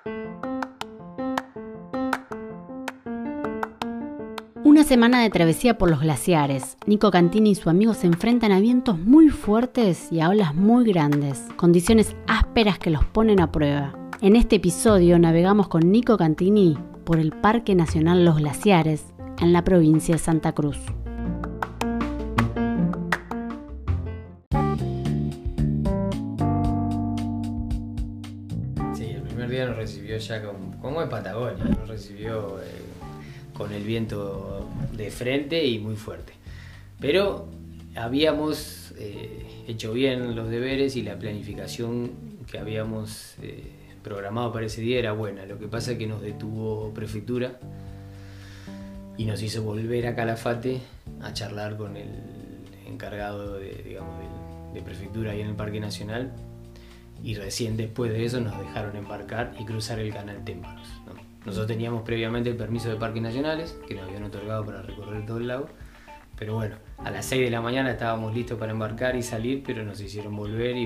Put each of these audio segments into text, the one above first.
Una semana de travesía por los glaciares. Nico Cantini y su amigo se enfrentan a vientos muy fuertes y a olas muy grandes, condiciones ásperas que los ponen a prueba. En este episodio navegamos con Nico Cantini por el Parque Nacional Los Glaciares, en la provincia de Santa Cruz. Sí, el primer día nos recibió ya como en Patagonia, nos recibió con el viento de frente y muy fuerte. Pero habíamos hecho bien los deberes y la planificación que habíamos programado para ese día era buena. Lo que pasa es que nos detuvo prefectura y nos hizo volver a Calafate a charlar con el encargado de prefectura ahí en el Parque Nacional, y recién después de eso nos dejaron embarcar y cruzar el canal Témpanos, ¿no? Nosotros teníamos previamente el permiso de parques nacionales que nos habían otorgado para recorrer todo el lago, pero bueno, a las 6 de la mañana estábamos listos para embarcar y salir, pero nos hicieron volver,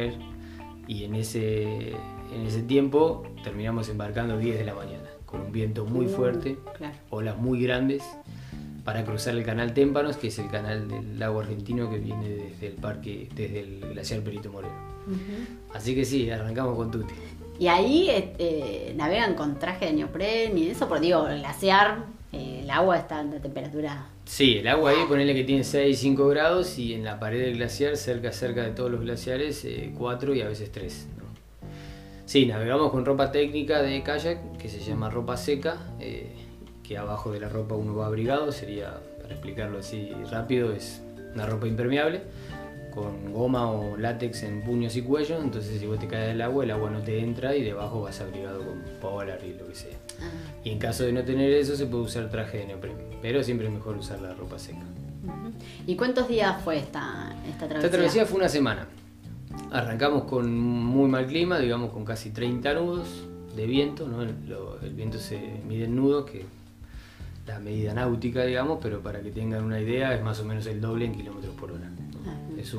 y en ese tiempo terminamos embarcando 10 de la mañana con un viento muy fuerte, Claro. Olas muy grandes, para cruzar el canal Témpanos, que es el canal del lago argentino que viene desde el glaciar Perito Moreno. Así que sí, arrancamos con tutti. Y ahí navegan con traje de neopren y eso, porque digo, el glaciar, el agua está en la temperatura. Sí, el agua ahí, ponele que tiene 6, 5 grados, y en la pared del glaciar, cerca de todos los glaciares, 4 y a veces 3, ¿no? Sí, navegamos con ropa técnica de kayak, que se llama ropa seca, que abajo de la ropa uno va abrigado, sería, para explicarlo así rápido, es una ropa impermeable, con goma o látex en puños y cuello, entonces si vos te caes del agua, el agua no te entra y debajo vas abrigado con polar y lo que sea. Y en caso de no tener eso, se puede usar traje de neopren, pero siempre es mejor usar la ropa seca. ¿Y cuántos días fue esta travesía? Esta travesía fue una semana. Arrancamos con muy mal clima, digamos con casi 30 nudos de viento, ¿no? El viento se mide en nudos, que la medida náutica, digamos, pero para que tengan una idea es más o menos el doble en kilómetros por hora, ¿no? Es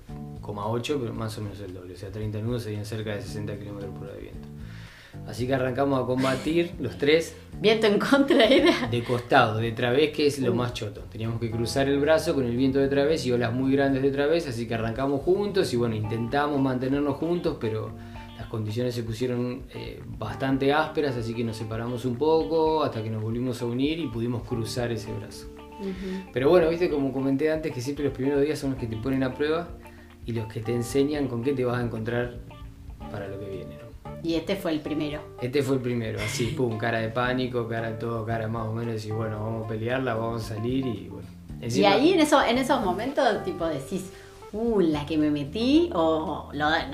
1,8, pero más o menos el doble, o sea, 30 nudos serían cerca de 60 kilómetros por hora de viento. Así que arrancamos a combatir los tres. ¿Viento en contra era? De costado, de través, que es lo más choto. Teníamos que cruzar el brazo con el viento de través y olas muy grandes de través, así que arrancamos juntos y bueno, intentamos mantenernos juntos, pero las condiciones se pusieron bastante ásperas, así que nos separamos un poco hasta que nos volvimos a unir y pudimos cruzar ese brazo. Pero bueno, viste, como comenté antes, que siempre los primeros días son los que te ponen a prueba y los que te enseñan con qué te vas a encontrar para lo que viene, ¿no? Y este fue el primero. Este fue el primero, así, pum, cara de pánico, cara más o menos, y bueno, vamos a pelearla, vamos a salir y bueno. Encima, y ahí en esos momentos, tipo, decís, la que me metí, o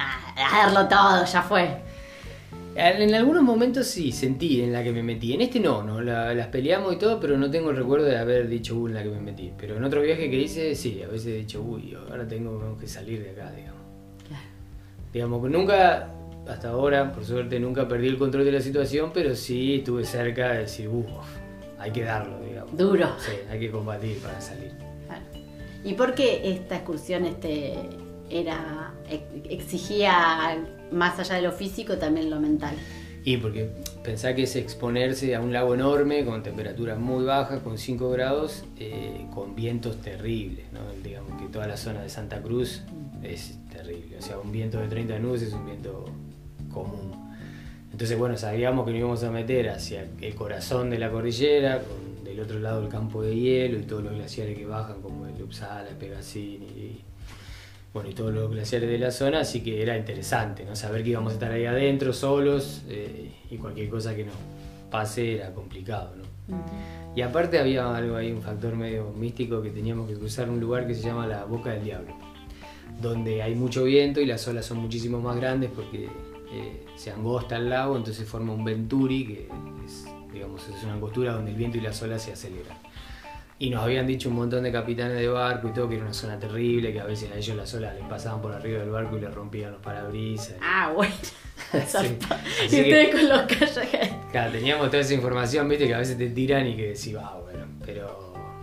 a darlo todo, ya fue. En algunos momentos sí, sentí en la que me metí. En este no, las peleamos y todo, pero no tengo el recuerdo de haber dicho, en la que me metí. Pero en otro viaje que hice, sí, a veces he dicho, ahora tengo que salir de acá, digamos. Claro. Digamos que nunca, hasta ahora, por suerte, nunca perdí el control de la situación, pero sí estuve cerca de decir, hay que darlo, digamos. Duro. Sí, hay que combatir para salir. Claro. ¿Y por qué esta excursión exigía, más allá de lo físico, también lo mental? Y porque pensá que es exponerse a un lago enorme, con temperaturas muy bajas, con 5 grados, con vientos terribles, ¿no? Digamos que toda la zona de Santa Cruz es terrible, o sea, un viento de 30 nudos es un viento común. Entonces, bueno, sabíamos que nos íbamos a meter hacia el corazón de la cordillera, del otro lado el campo de hielo y todos los glaciares que bajan, como el Uppsala, el Pegasini y todos los glaciares de la zona, así que era interesante, ¿no? Saber que íbamos a estar ahí adentro solos, y cualquier cosa que nos pase era complicado, ¿no? Y aparte había algo ahí, un factor medio místico, que teníamos que cruzar un lugar que se llama la Boca del Diablo, donde hay mucho viento y las olas son muchísimo más grandes porque se angosta el lago, entonces forma un venturi, que es una angostura donde el viento y las olas se aceleran. Y nos habían dicho un montón de capitanes de barco y todo que era una zona terrible, que a veces a ellos las olas les pasaban por arriba del barco y les rompían los parabrisas. Bueno. Sí. Y ustedes con los kayaks. Claro, teníamos toda esa información, viste, que a veces te tiran y que decís, pero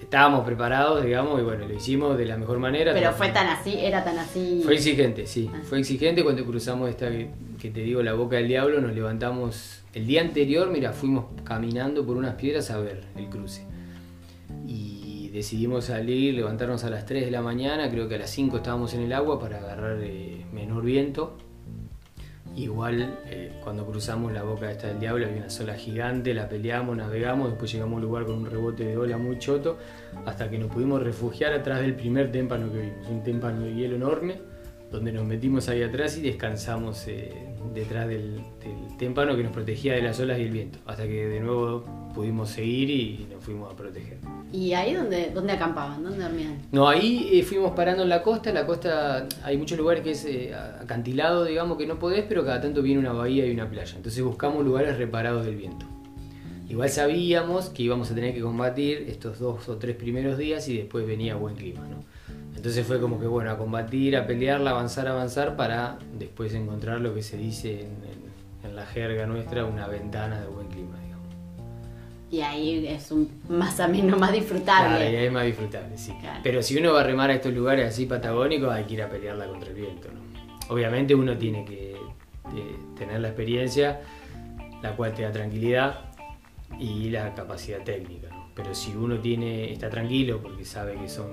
estábamos preparados, digamos, y bueno, lo hicimos de la mejor manera. Pero fue tan así, era tan así. Fue exigente, sí. Fue exigente cuando cruzamos esta que te digo, la Boca del Diablo. Nos levantamos el día anterior, mira, fuimos caminando por unas piedras a ver el cruce. Y decidimos salir, levantarnos a las 3 de la mañana, creo que a las 5 estábamos en el agua para agarrar menor viento. Igual cuando cruzamos la Boca esta del Diablo había una ola gigante, la peleamos, navegamos, después llegamos a un lugar con un rebote de ola muy choto, hasta que nos pudimos refugiar atrás del primer témpano que vimos, un témpano de hielo enorme, donde nos metimos ahí atrás y descansamos detrás del témpano que nos protegía de las olas y el viento, hasta que de nuevo pudimos seguir y nos fuimos a proteger. ¿Y ahí dónde acampaban? ¿Dónde dormían? No, ahí fuimos parando en la costa hay muchos lugares que es acantilado, digamos, que no podés, pero cada tanto viene una bahía y una playa, entonces buscamos lugares reparados del viento. Igual sabíamos que íbamos a tener que combatir estos 2 o 3 primeros días y después venía buen clima, ¿no? Entonces fue como que bueno, a combatir, a pelearla, avanzar para después encontrar lo que se dice en la jerga nuestra, una ventana de buen clima, digamos. Y ahí es más ameno, más disfrutable. Claro, ahí es más disfrutable, sí. Claro. Pero si uno va a remar a estos lugares así patagónicos, hay que ir a pelearla contra el viento, ¿no? Obviamente uno tiene que tener la experiencia, la cual te da tranquilidad y la capacidad técnica, ¿no? Pero si uno está tranquilo porque sabe que son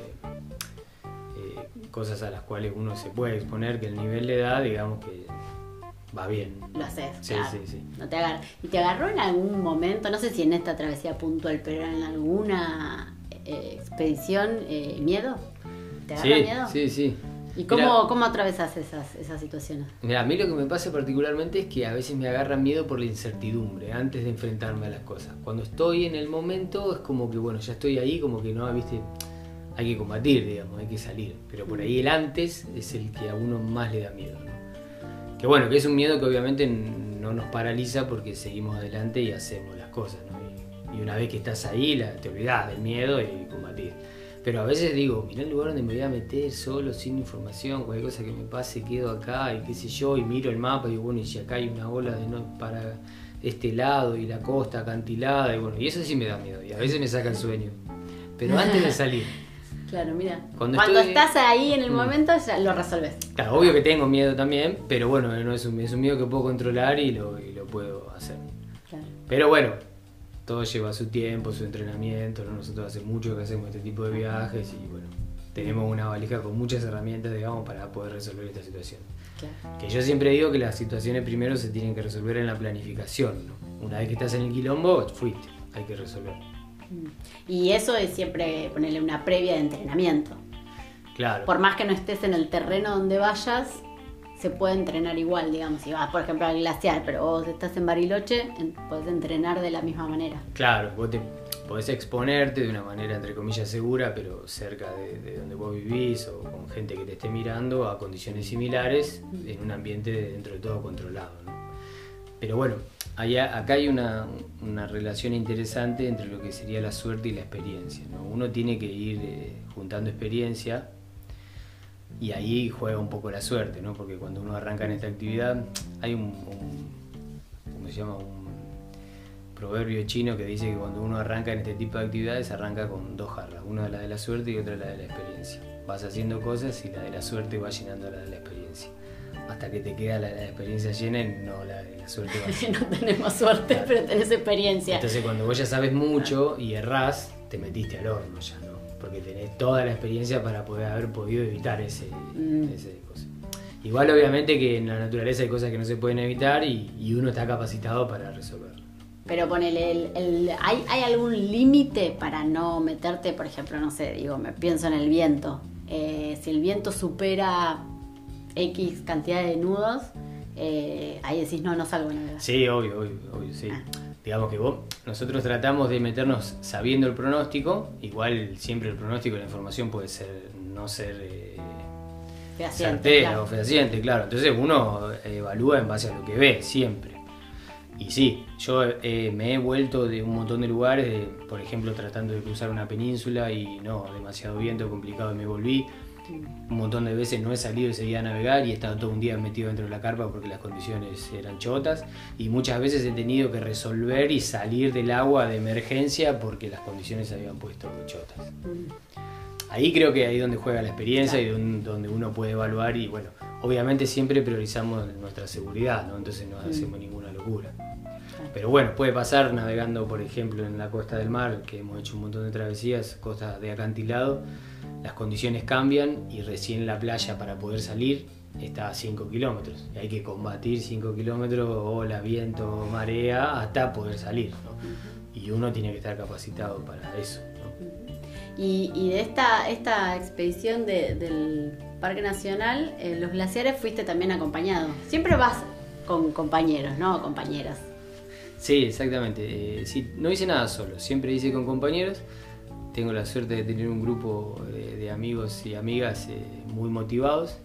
cosas a las cuales uno se puede exponer, que el nivel le da, digamos que va bien. Lo haces, sí, claro. Sí. No te agarra. ¿Y te agarró en algún momento, no sé si en esta travesía puntual, pero en alguna expedición, miedo? ¿Te agarra miedo? Sí. ¿Y cómo atravesás esas situaciones? Mira, a mí lo que me pasa particularmente es que a veces me agarra miedo por la incertidumbre antes de enfrentarme a las cosas. Cuando estoy en el momento es como que, bueno, ya estoy ahí, como que no, viste, hay que combatir, digamos, hay que salir. Pero por ahí el antes es el que a uno más le da miedo, ¿no? Que bueno, que es un miedo que obviamente no nos paraliza porque seguimos adelante y hacemos las cosas, ¿no? Y una vez que estás ahí, te olvidás del miedo y combatís. Pero a veces digo, mirá el lugar donde me voy a meter solo, sin información, cualquier cosa que me pase, quedo acá y qué sé yo, y miro el mapa y digo, bueno, y si acá hay una ola para este lado y la costa acantilada, y bueno, y eso sí me da miedo, y a veces me saca el sueño. Pero antes de salir. Claro, mira, cuando estás ahí en el momento ya lo resolves. Claro, obvio que tengo miedo también, pero bueno, no es un miedo que puedo controlar y lo puedo hacer. Claro. Pero bueno, todo lleva su tiempo, su entrenamiento, ¿no? Nosotros hace mucho que hacemos este tipo de viajes y bueno, tenemos una valija con muchas herramientas, digamos, para poder resolver esta situación. Claro. Que yo siempre digo que las situaciones primero se tienen que resolver en la planificación, ¿no? Una vez que estás en el quilombo, fuiste, hay que resolver. Y eso es siempre ponerle una previa de entrenamiento. Claro. Por más que no estés en el terreno donde vayas, se puede entrenar igual, digamos. Si vas, por ejemplo, al glaciar, pero vos estás en Bariloche, podés entrenar de la misma manera. Claro, vos podés exponerte de una manera, entre comillas, segura, pero cerca de donde vos vivís o con gente que te esté mirando a condiciones similares, en un ambiente dentro de todo controlado, ¿no? Pero bueno, acá hay una relación interesante entre lo que sería la suerte y la experiencia, ¿no? Uno tiene que ir juntando experiencia y ahí juega un poco la suerte, ¿no? Porque cuando uno arranca en esta actividad hay ¿cómo se llama? Un proverbio chino que dice que cuando uno arranca en este tipo de actividades arranca con 2 jarras, una la de la suerte y otra la de la experiencia. Vas haciendo cosas y la de la suerte va llenando la de la experiencia. Hasta que te queda la de la experiencia llena y no la de la suerte va llenando. No tenemos suerte, pero tenés experiencia. Entonces cuando vos ya sabes mucho y errás, te metiste al horno ya, ¿no? Porque tenés toda la experiencia para poder haber podido evitar ese cosa. Igual obviamente que en la naturaleza hay cosas que no se pueden evitar y uno está capacitado para resolverlo. Pero ponele, ¿hay algún límite para no meterte? Por ejemplo, no sé, me pienso en el viento. Si el viento supera X cantidad de nudos, ahí decís, no salgo a navegar. Sí, obvio, sí. Digamos que nosotros tratamos de meternos sabiendo el pronóstico, igual siempre el pronóstico y la información puede no ser certera o fehaciente, claro. Entonces uno evalúa en base a lo que ve, siempre. Y sí, yo me he vuelto de un montón de lugares, por ejemplo, tratando de cruzar una península y no, demasiado viento, complicado, y me volví. Un montón de veces no he salido ese día a navegar y he estado todo un día metido dentro de la carpa porque las condiciones eran chotas, y muchas veces he tenido que resolver y salir del agua de emergencia porque las condiciones se habían puesto muy chotas. Ahí creo que ahí es donde juega la experiencia, claro, y donde uno puede evaluar, y bueno, obviamente siempre priorizamos nuestra seguridad, ¿no? Entonces no hacemos ninguna locura. Pero bueno, puede pasar navegando, por ejemplo, en la costa del mar, que hemos hecho un montón de travesías, costas de acantilado, las condiciones cambian y recién la playa para poder salir está a 5 kilómetros. Y hay que combatir 5 kilómetros, ola, viento, marea, hasta poder salir, ¿no? Y uno tiene que estar capacitado para eso, ¿no? Y de esta expedición del Parque Nacional, los glaciares fuiste también acompañado. Siempre vas con compañeros, ¿no? Compañeras. Sí, exactamente. Sí, no hice nada solo, siempre hice con compañeros. Tengo la suerte de tener un grupo de amigos y amigas muy motivados.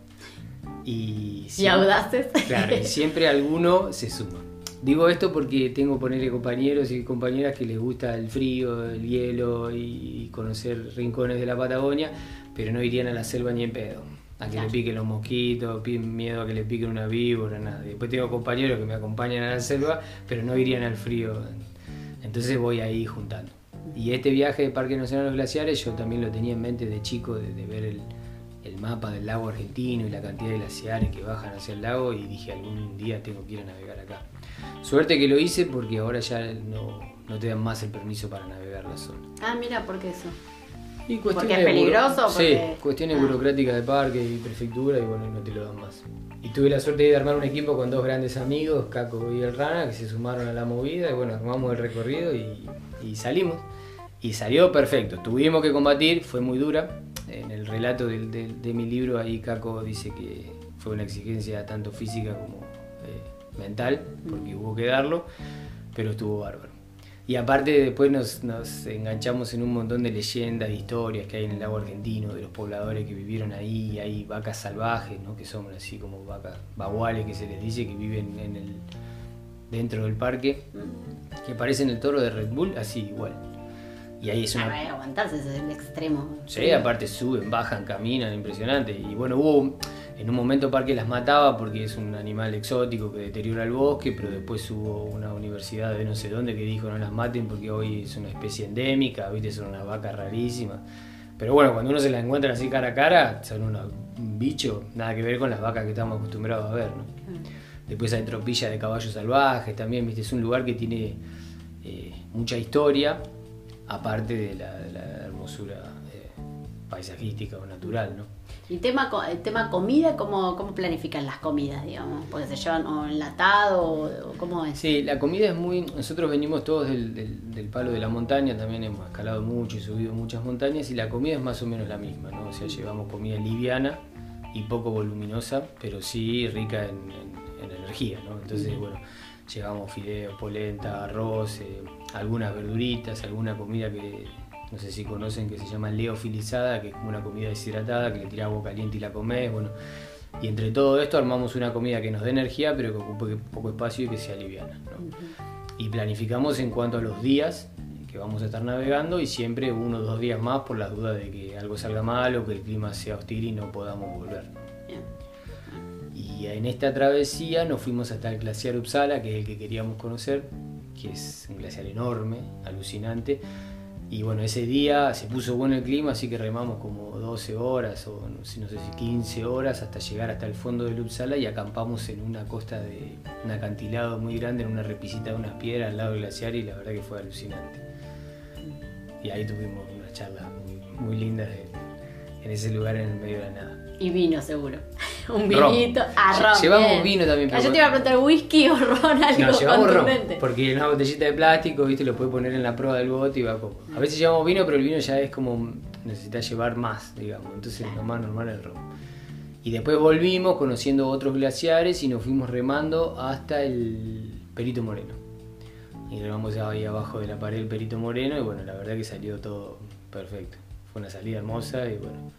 Y audaces. Claro, y siempre alguno se suma. Digo esto porque tengo, ponerle, compañeros y compañeras que les gusta el frío, el hielo y conocer rincones de la Patagonia, pero no irían a la selva ni en pedo. A que le piquen los mosquitos, miedo a que le piquen una víbora, nada. Después tengo compañeros que me acompañan a la selva, pero no irían al frío. Entonces voy ahí juntando. Y este viaje de Parque Nacional de los Glaciares yo también lo tenía en mente de chico, de ver el mapa del lago argentino y la cantidad de glaciares que bajan hacia el lago, y dije algún día tengo que ir a navegar acá. Suerte que lo hice porque ahora ya no te dan más el permiso para navegar la zona. Ah, mira, ¿por qué eso? Y ¿Porque es peligroso? Porque... Sí, cuestiones burocráticas de parque y prefectura, y bueno, no te lo dan más. Y tuve la suerte de armar un equipo con dos grandes amigos, Caco y el Rana, que se sumaron a la movida, y bueno, armamos el recorrido y salimos. Y salió perfecto. Tuvimos que combatir, fue muy dura. En el relato de mi libro ahí Caco dice que fue una exigencia tanto física como mental, porque hubo que darlo, pero estuvo bárbaro. Y aparte después nos enganchamos en un montón de leyendas, de historias que hay en el lago argentino, de los pobladores que vivieron ahí. Y hay vacas salvajes, ¿no? Que son así como vacas baguales, que se les dice, que viven dentro del parque, que parecen el toro de Red Bull, así igual. Y ahí es una... aguantarse, ese es el extremo. Sí, aparte suben, bajan, caminan, impresionante. Y bueno, hubo en un momento Parque las mataba porque es un animal exótico que deteriora el bosque, pero después hubo una universidad de no sé dónde que dijo no las maten porque hoy es una especie endémica, viste, son unas vacas rarísimas. Pero bueno, cuando uno se las encuentra así cara a cara, son un bicho, nada que ver con las vacas que estamos acostumbrados a ver, ¿no? Después hay tropilla de caballos salvajes también, viste, es un lugar que tiene mucha historia, aparte de la hermosura paisajística o natural, ¿no? Y el tema comida, ¿cómo planifican las comidas, digamos? ¿Porque se llevan enlatado o cómo es? Sí, la comida es muy... Nosotros venimos todos del palo de la montaña, también hemos escalado mucho y subido muchas montañas, y la comida es más o menos la misma, ¿no? O sea, llevamos comida liviana y poco voluminosa, pero sí rica en energía, ¿no? Entonces, bueno, llevamos fideos, polenta, arroz, algunas verduritas, alguna comida que no sé si conocen, que se llama leofilizada, que es como una comida deshidratada que le tirás agua caliente y la comés, bueno. Y entre todo esto armamos una comida que nos dé energía, pero que ocupe poco espacio y que sea liviana, ¿no? Y planificamos en cuanto a los días que vamos a estar navegando, y siempre 1 o 2 días más por las dudas de que algo salga mal o que el clima sea hostil y no podamos volver. Y en esta travesía nos fuimos hasta el glaciar Uppsala, que es el que queríamos conocer, que es un glaciar enorme, alucinante. Y bueno, ese día se puso bueno el clima, así que remamos como 12 horas o no sé si 15 horas hasta llegar hasta el fondo del Uppsala, y acampamos en una costa de un acantilado muy grande, en una repisita de unas piedras al lado del glaciar, y la verdad que fue alucinante. Y ahí tuvimos una charla muy linda en ese lugar en el medio de la nada. Y vino seguro. Un vinito, ron. Llevamos vino también. Yo te iba a preguntar whisky o ron, algo no, llevamos ron, contundente. porque en una botellita de plástico, viste, lo puedes poner en la proa del bote y va como... A veces llevamos vino, pero el vino ya es como... necesitas llevar más, digamos. Entonces lo más normal es el ron. Y después volvimos conociendo otros glaciares y nos fuimos remando hasta el Perito Moreno. Y remamos ahí abajo de la pared del Perito Moreno, y bueno, la verdad que salió todo perfecto. Fue una salida hermosa y bueno...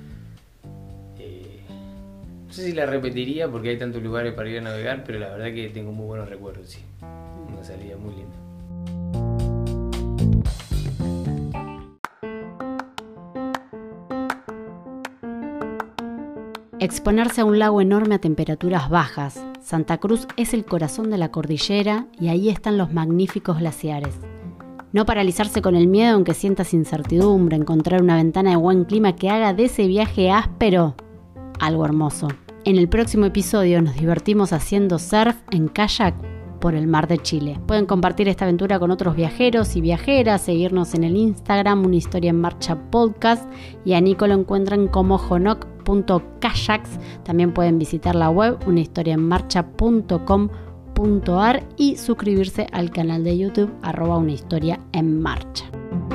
no sé si la repetiría porque hay tantos lugares para ir a navegar, pero la verdad que tengo muy buenos recuerdos, sí. Una salida muy linda. Exponerse a un lago enorme a temperaturas bajas. Santa Cruz es el corazón de la cordillera y ahí están los magníficos glaciares. No paralizarse con el miedo aunque sientas incertidumbre, encontrar una ventana de buen clima que haga de ese viaje áspero algo hermoso. En el próximo episodio nos divertimos haciendo surf en kayak por el mar de Chile. Pueden compartir esta aventura con otros viajeros y viajeras, seguirnos en el Instagram, Una Historia en Marcha Podcast, y a Nico lo encuentran como jonoc.kayaks. También pueden visitar la web unahistoriaenmarcha.com.ar y suscribirse al canal de YouTube @unahistoriaenmarcha.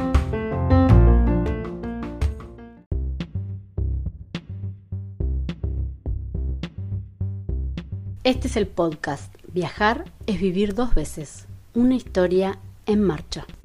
Este es el podcast Viajar es vivir dos veces. Una historia en marcha.